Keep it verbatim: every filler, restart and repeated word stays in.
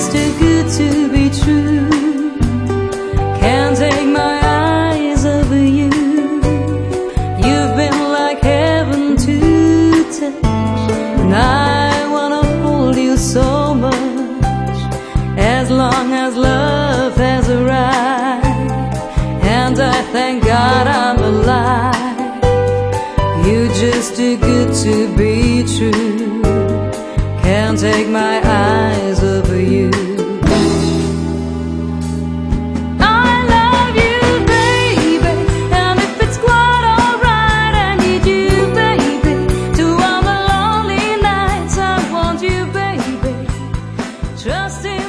just too good to be true. Can't take my eyes over you. You've been like heaven to touch, and I wanna hold you so much. As long as love has arrived, and I thank God I'm alive. You're just too good to be true. Can't take my eyes over you. I love you, baby, and if it's quite alright, I need you, baby, to all the lonely nights. I want you, baby, trusting